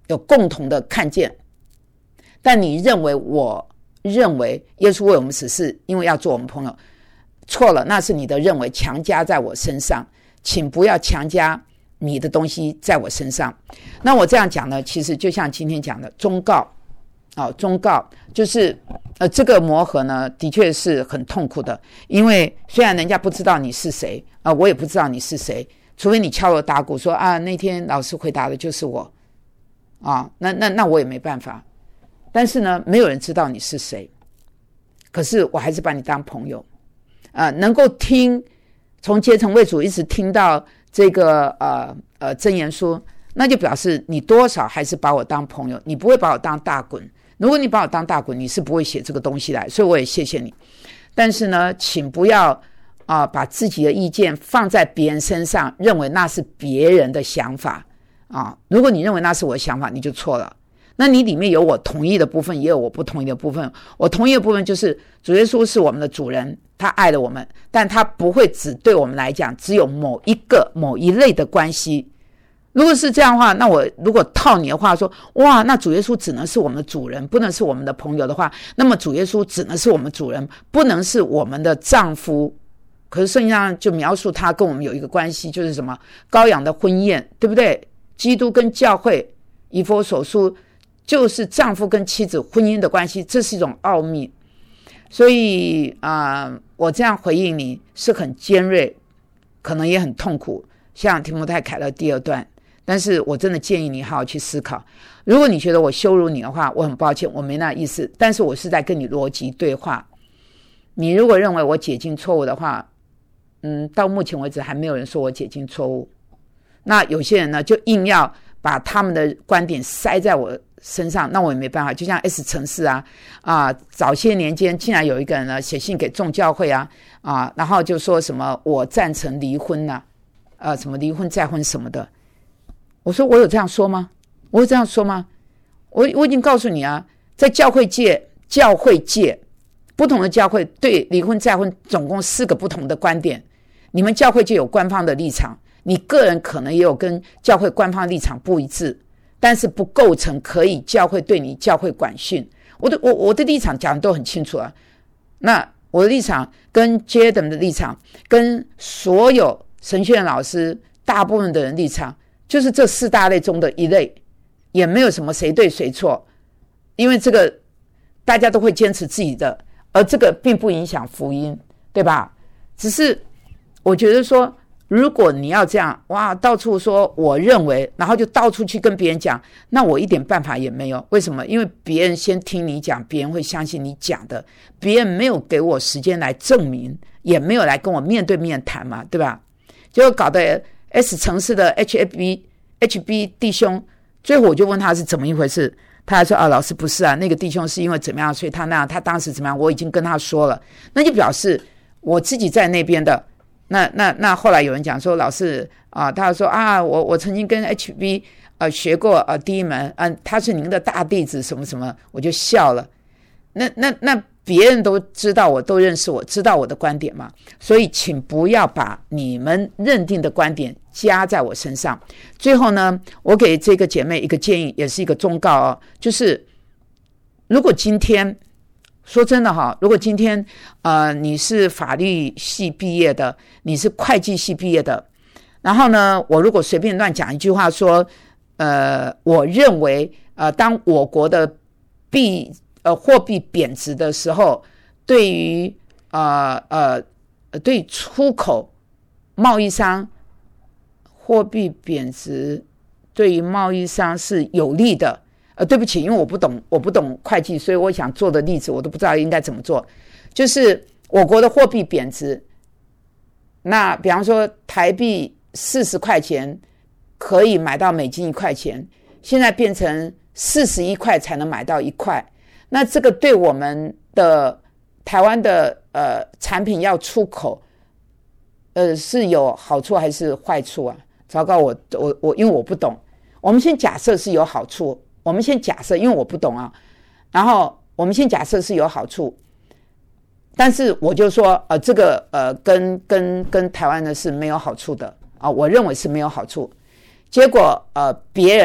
有共同的看见，但你认为我认为耶稣为我们死是因为要做我们朋友，错了，那是你的认为强加在我身上，请不要强加你的东西在我身上。那我这样讲呢，其实就像今天讲的忠告、哦、忠告就是呃，这个磨合呢的确是很痛苦的，因为虽然人家不知道你是谁、呃、我也不知道你是谁，除非你敲锣打鼓说啊，那天老师回答的就是我啊，那那那我也没办法。但是呢，没有人知道你是谁，可是我还是把你当朋友，呃，能够听从结成为主一直听到这个呃呃箴言书，那就表示你多少还是把我当朋友，你不会把我当大滚。如果你把我当大滚，你是不会写这个东西来，所以我也谢谢你。但是呢，请不要啊、呃、把自己的意见放在别人身上，认为那是别人的想法啊。如果你认为那是我的想法，你就错了。那你里面有我同意的部分，也有我不同意的部分。我同意的部分就是主耶稣是我们的主人，他爱了我们，但他不会只对我们来讲只有某一个某一类的关系。如果是这样的话，那我如果套你的话说，哇，那主耶稣只能是我们的主人，不能是我们的朋友的话，那么主耶稣只能是我们主人，不能是我们的丈夫。可是圣经上就描述他跟我们有一个关系，就是什么羔羊的婚宴，对不对？基督跟教会，以弗所书就是丈夫跟妻子婚姻的关系，这是一种奥秘。所以啊、呃，我这样回应你是很尖锐，可能也很痛苦，像提摩太凯勒第二段。但是我真的建议你好好去思考。如果你觉得我羞辱你的话，我很抱歉，我没那意思，但是我是在跟你逻辑对话。你如果认为我解经错误的话，嗯，到目前为止还没有人说我解经错误。那有些人呢，就硬要把他们的观点塞在我身上，那我也没办法。就像 S 城市啊，啊，早些年间竟然有一个人呢写信给众教会啊，啊，然后就说什么我赞成离婚啊，呃，什么离婚再婚什么的。我说我有这样说吗？我有这样说吗？我我已经告诉你啊，在教会界，教会界不同的教会对离婚再婚总共四个不同的观点。你们教会界有官方的立场，你个人可能也有跟教会官方立场不一致，但是不构成可以教会对你教会管训。我的我我的立场讲的都很清楚啊。那我的立场跟 Jaden 的立场，跟所有神学院老师大部分的人立场，就是这四大类中的一类，也没有什么谁对谁错，因为这个大家都会坚持自己的，而这个并不影响福音，对吧？只是我觉得说，如果你要这样哇，到处说我认为，然后就到处去跟别人讲，那我一点办法也没有。为什么？因为别人先听你讲，别人会相信你讲的，别人没有给我时间来证明，也没有来跟我面对面谈嘛，对吧？结果搞得 S 城市的 H B H B 弟兄，最后我就问他是怎么一回事，他还说啊，老师不是啊，那个弟兄是因为怎么样，所以他那样，他当时怎么样，我已经跟他说了，那就表示我自己在那边的。那那那后来有人讲说，老师啊，他说啊，我我曾经跟 H B 呃学过呃第一门，嗯、呃，他是您的大弟子什么什么，我就笑了。那那那别人都知道，我都认识我，知道我的观点嘛，所以请不要把你们认定的观点加在我身上。最后呢，我给这个姐妹一个建议，也是一个忠告哦，就是如果今天说真的哈，如果今天呃你是法律系毕业的，你是会计系毕业的，然后呢，我如果随便乱讲一句话说，呃，我认为呃，当我国的币呃货币贬值的时候，对于呃呃对出口贸易商货币贬值对于贸易商是有利的。呃，对不起，因为我不懂，我不懂会计，所以我想做的例子我都不知道应该怎么做。就是我国的货币贬值，那比方说台币四十块钱可以买到美金一块钱，现在变成四十一块才能买到一块，那这个对我们的台湾的呃产品要出口，呃是有好处还是坏处啊？糟糕，我我我因为我不懂，我们先假设是有好处。我们先假设，因为我不懂啊，然后我们先假设是有好处，但是我就说，呃，这个呃，跟跟跟台湾的是没有好处的啊，我认为是没有好处。结果呃，别人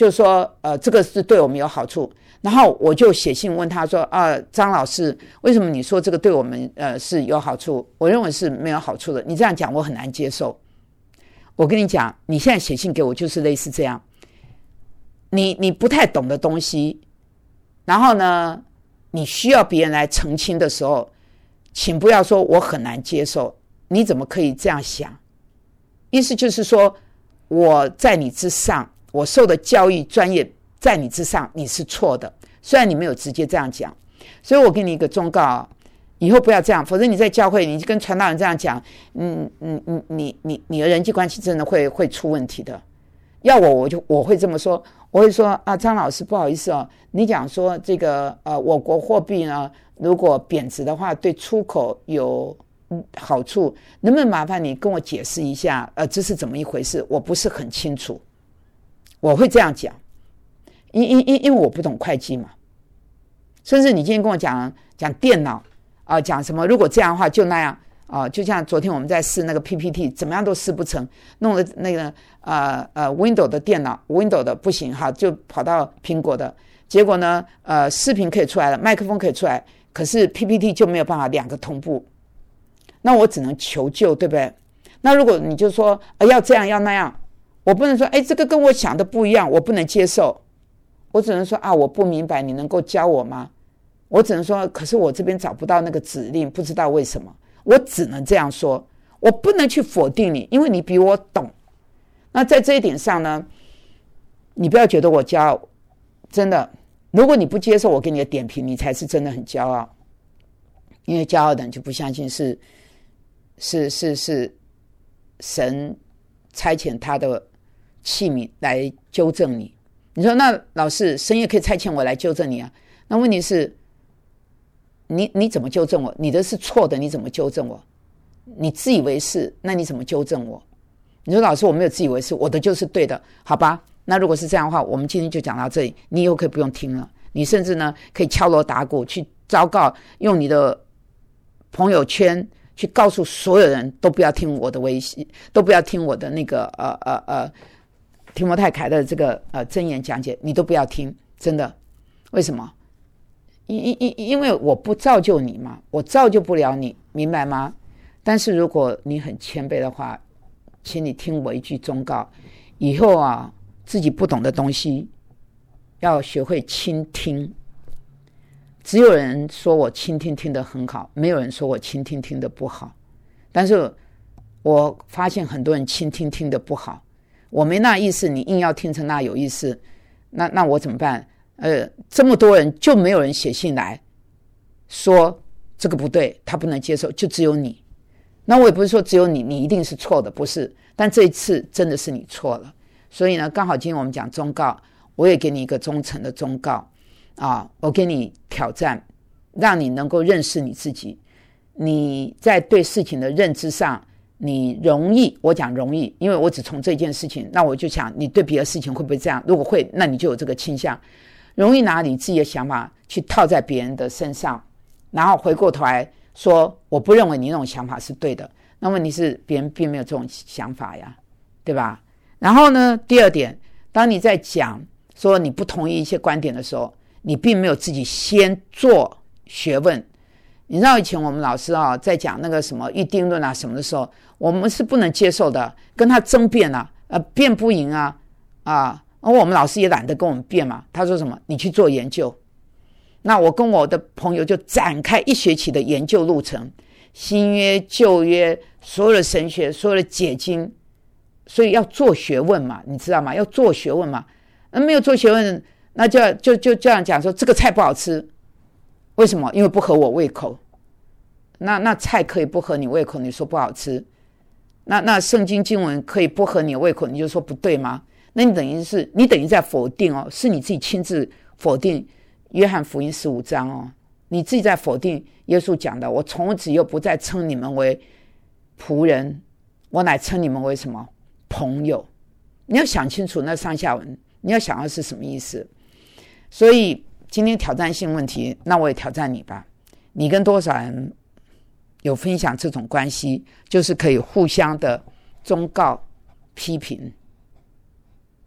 就说呃这个是对我们有好处，然后我就写信问他说啊，张老师，为什么你说这个对我们呃是有好处？我认为是没有好处的，你这样讲我很难接受。我跟你讲，你现在写信给我就是类似这样，你你不太懂的东西，然后呢你需要别人来澄清的时候，请不要说我很难接受，你怎么可以这样想？意思就是说我在你之上，我受的教育专业在你之上，你是错的，虽然你没有直接这样讲。所以我给你一个忠告，以后不要这样，否则你在教会你跟传道人这样讲，嗯嗯嗯你你你的人际关系真的会会出问题的。要我我就我会这么说，我会说啊，张老师不好意思哦，你讲说这个呃我国货币呢如果贬值的话对出口有好处，能不能麻烦你跟我解释一下呃这是怎么一回事，我不是很清楚。我会这样讲，因因因因为我不懂会计嘛。甚至你今天跟我讲讲电脑啊、呃，讲什么如果这样的话就那样啊、呃，就像昨天我们在试那个 P P T， 怎么样都试不成，弄了那个呃呃 Windows 的电脑 Windows 的不行哈，就跑到苹果的，结果呢呃视频可以出来了，麦克风可以出来，可是 P P T 就没有办法两个同步，那我只能求救，对不对？那如果你就说、呃、要这样要那样，我不能说哎这个跟我想的不一样，我不能接受，我只能说啊我不明白，你能够教我吗？我只能说可是我这边找不到那个指令，不知道为什么，我只能这样说，我不能去否定你，因为你比我懂。那在这一点上呢，你不要觉得我骄傲，真的，如果你不接受我给你的点评，你才是真的很骄傲，因为骄傲的人就不相信是是是是神差遣他的器皿来纠正你。你说那老师，神也可以差遣我来纠正你啊？那问题是你你怎么纠正我？你的是错的，你怎么纠正我？你自以为是，那你怎么纠正我？你说老师我没有自以为是，我的就是对的，好吧？那如果是这样的话，我们今天就讲到这里，你以后可以不用听了，你甚至呢可以敲锣打鼓去昭告，用你的朋友圈去告诉所有人都不要听我的微信，都不要听我的那个呃呃呃提摩太凯的这个呃箴言讲解，你都不要听，真的。为什么？因因因为我不造就你嘛，我造就不了你，明白吗？但是如果你很谦卑的话，请你听我一句忠告，以后啊，自己不懂的东西要学会倾听。只有人说我倾听听得很好，没有人说我倾听听得不好。但是我发现很多人倾听听得不好，我没那意思，你硬要听成那有意思，那那我怎么办？呃，这么多人就没有人写信来说这个不对，他不能接受，就只有你。那我也不是说只有你，你一定是错的，不是。但这一次真的是你错了，所以呢，刚好今天我们讲忠告，我也给你一个忠诚的忠告啊，我给你挑战，让你能够认识你自己。你在对事情的认知上，你容易，我讲容易，因为我只从这件事情，那我就想你对别的事情会不会这样？如果会，那你就有这个倾向。容易拿你自己的想法去套在别人的身上，然后回过头来说我不认为你那种想法是对的，那问题是别人并没有这种想法呀，对吧？然后呢，第二点，当你在讲说你不同意一些观点的时候，你并没有自己先做学问。你知道以前我们老师啊在讲那个什么预定论啊什么的时候，我们是不能接受的，跟他争辩啊，呃，辩不赢啊，啊。而我们老师也懒得跟我们辩嘛，他说什么你去做研究。那我跟我的朋友就展开一学期的研究路程，新约旧约所有的神学所有的解经，所以要做学问嘛，你知道吗？要做学问嘛。那没有做学问，那就就就这样讲说这个菜不好吃，为什么？因为不合我胃口。那那菜可以不合你胃口，你说不好吃，那那圣经经文可以不合你的胃口，你就说不对吗？那你等于是你等于在否定哦，是你自己亲自否定约翰福音十五章哦，你自己在否定耶稣讲的，我从此又不再称你们为仆人，我乃称你们为什么？朋友。你要想清楚那上下文，你要想的是什么意思。所以今天挑战性问题，那我也挑战你吧，你跟多少人有分享这种关系，就是可以互相的忠告批评。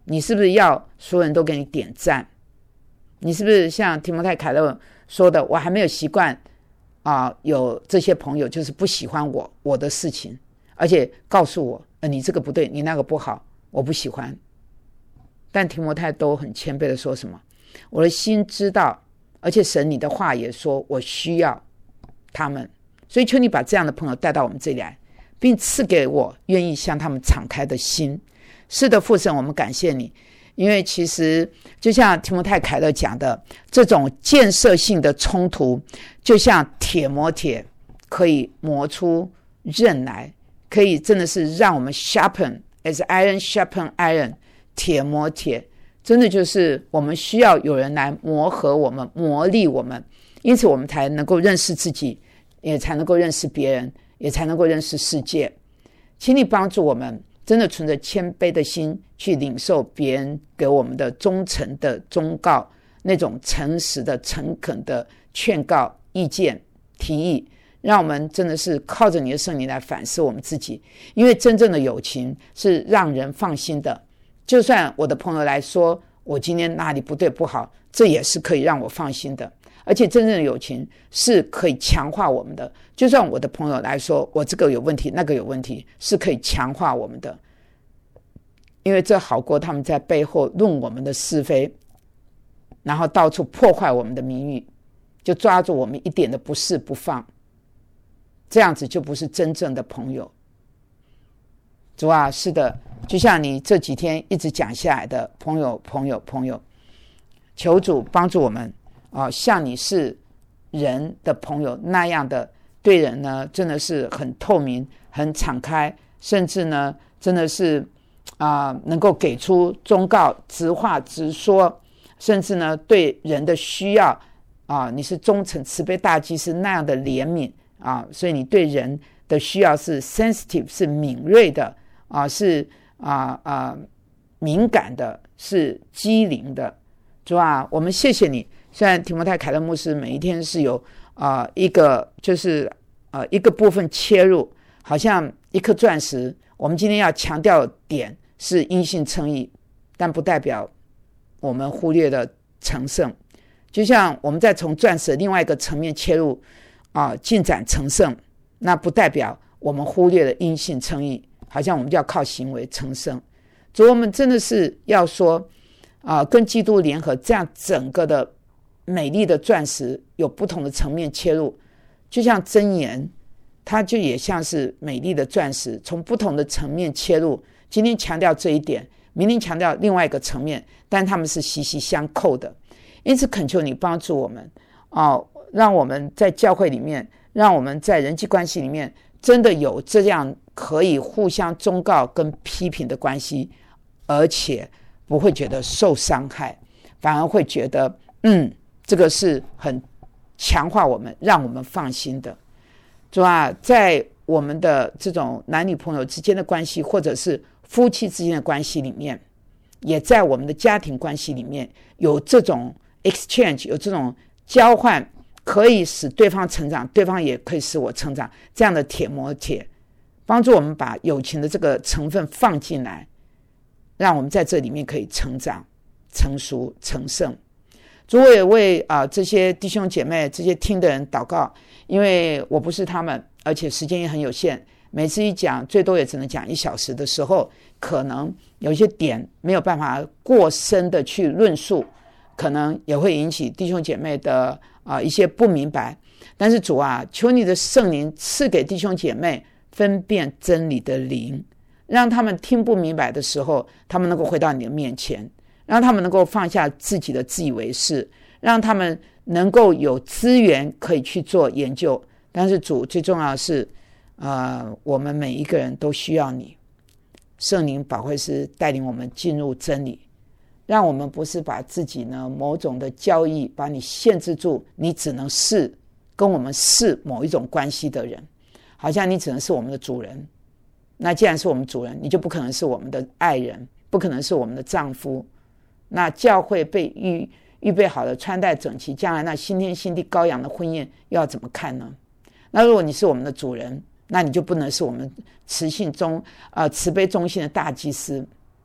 你是不是要所有人都给你点赞？你是不是像提摩太凯勒说的，我还没有习惯啊，有这些朋友就是不喜欢我我的事情，而且告诉我、呃、你这个不对，你那个不好，我不喜欢。但提摩太都很谦卑的说什么？我的心知道，而且神你的话也说我需要他们，所以求你把这样的朋友带到我们这里来，并赐给我愿意向他们敞开的心。是的，父神，我们感谢你，因为其实就像提摩太凯勒讲的，这种建设性的冲突就像铁磨铁，可以磨出刃来，可以真的是让我们 sharpen as iron sharpen iron， 铁磨铁，真的就是我们需要有人来磨合我们，磨砺我们，因此我们才能够认识自己，也才能够认识别人，也才能够认识世界。请你帮助我们真的存着谦卑的心去领受别人给我们的忠诚的忠告，那种诚实的诚恳的劝告意见提议，让我们真的是靠着你的圣灵来反思我们自己。因为真正的友情是让人放心的，就算我的朋友来说我今天哪里不对不好，这也是可以让我放心的。而且真正的友情是可以强化我们的，就算我的朋友来说我这个有问题那个有问题，是可以强化我们的，因为这好过他们在背后论我们的是非，然后到处破坏我们的名誉，就抓住我们一点的不是不放，这样子就不是真正的朋友。主啊，是的，就像你这几天一直讲下来的，朋友朋友朋友，求主帮助我们啊，像你是人的朋友那样的对人呢，真的是很透明很敞开，甚至呢真的是啊、呃，能够给出忠告，直话直说，甚至呢对人的需要啊、呃，你是忠诚慈悲大祭司那样的怜悯啊，所以你对人的需要是 sensitive 是敏锐的啊，是啊啊敏感的，是机灵的。主啊，我们谢谢你。虽然提摩太凯勒牧师每一天是有啊、呃、一个就是呃一个部分切入，好像一颗钻石，我们今天要强调的点是因信称义，但不代表我们忽略了成圣。就像我们再从钻石另外一个层面切入啊、呃，进展成圣，那不代表我们忽略了因信称义，好像我们就要靠行为成圣。所以我们真的是要说啊、呃，跟基督联合，这样整个的美丽的钻石有不同的层面切入，就像箴言，它就也像是美丽的钻石，从不同的层面切入。今天强调这一点，明天强调另外一个层面，但他们是息息相扣的。因此恳求你帮助我们、哦、让我们在教会里面，让我们在人际关系里面真的有这样可以互相忠告跟批评的关系，而且不会觉得受伤害，反而会觉得嗯，这个是很强化我们，让我们放心的。主啊，在我们的这种男女朋友之间的关系，或者是夫妻之间的关系里面，也在我们的家庭关系里面有这种 exchange， 有这种交换，可以使对方成长，对方也可以使我成长，这样的铁磨铁，帮助我们把友情的这个成分放进来，让我们在这里面可以成长成熟成圣。主，我也为、呃、这些弟兄姐妹这些听的人祷告，因为我不是他们，而且时间也很有限，每次一讲最多也只能讲一小时的时候，可能有一些点没有办法过深的去论述，可能也会引起弟兄姐妹的、呃、一些不明白。但是主啊，求你的圣灵赐给弟兄姐妹分辨真理的灵，让他们听不明白的时候，他们能够回到你的面前，让他们能够放下自己的自以为是，让他们能够有资源可以去做研究。但是主，最重要的是呃，我们每一个人都需要你，圣灵保惠师带领我们进入真理，让我们不是把自己呢某种的交易把你限制住，你只能是跟我们是某一种关系的人，好像你只能是我们的主人。那既然是我们主人，你就不可能是我们的爱人，不可能是我们的丈夫。那教会被 预, 预备好了，穿戴整齐，将来那新天新地羔羊的婚宴又要怎么看呢？那如果你是我们的主人，那你就不能是我们慈信中、呃、慈悲忠心的大祭司，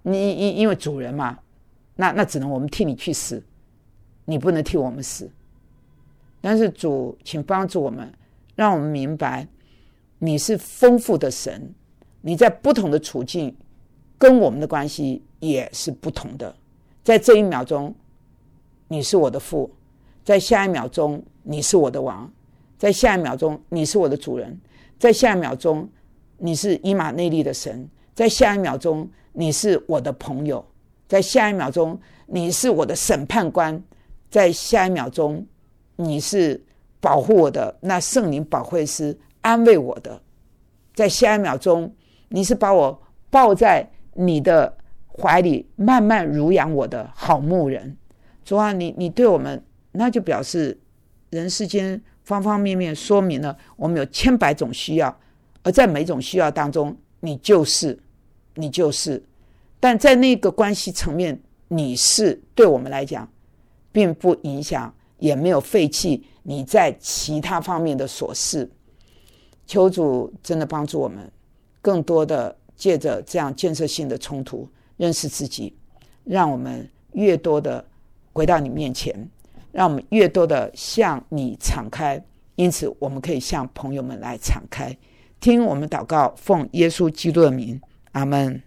你因因为主人嘛，那那只能我们替你去死，你不能替我们死。但是主，请帮助我们，让我们明白你是丰富的神，你在不同的处境跟我们的关系也是不同的。在这一秒钟你是我的父，在下一秒钟你是我的王，在下一秒钟你是我的主人，在下一秒钟你是以马内利的神，在下一秒钟你是我的朋友，在下一秒钟你是我的审判官，在下一秒钟你是保护我的那圣灵保惠师，安慰我的，在下一秒钟你是把我抱在你的怀里慢慢乳养我的好牧人。主啊，你你对我们，那就表示人世间方方面面说明了我们有千百种需要，而在每种需要当中你就是你就是但在那个关系层面，你是对我们来讲并不影响，也没有废弃你在其他方面的琐事。求主真的帮助我们更多的借着这样建设性的冲突认识自己，让我们越多的回到你面前，让我们越多的向你敞开，因此我们可以向朋友们来敞开。听我们祷告，奉耶稣基督的名，阿们。